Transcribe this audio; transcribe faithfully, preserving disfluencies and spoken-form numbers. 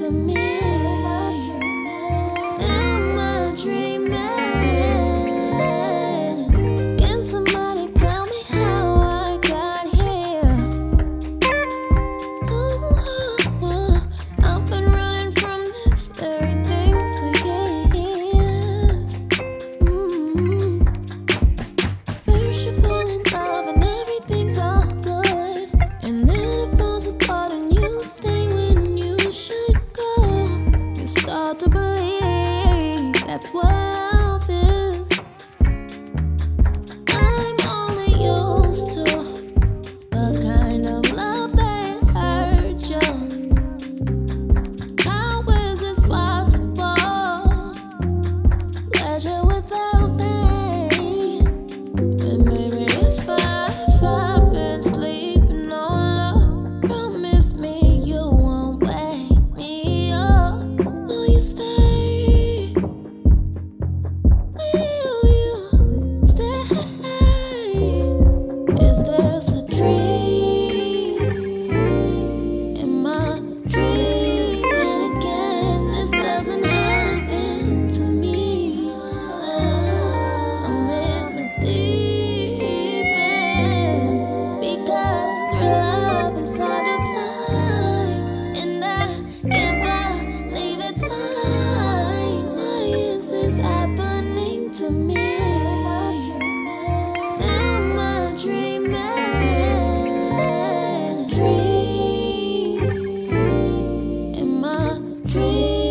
to me. Am I dreaming? Can somebody tell me how I got here? Ooh, I've been running from this very thing for years. Mm. First you fall in love and everything's all good, and then it falls apart and you stay when you should go. You start to believe that's what love is. I'm only used to the kind of love that hurt you. How is this possible? Pleasure without pain. And baby, if I, if I've been sleeping on love, promise me you won't wake me up. Will you stay? Will you stay? Is this a dream? Am I dreaming again? This doesn't happen to me. I'm in the deep end because real love is hard to find, and I can't believe it's mine. Why is this happening to me? Am I dreaming? Dream? Am I dreaming?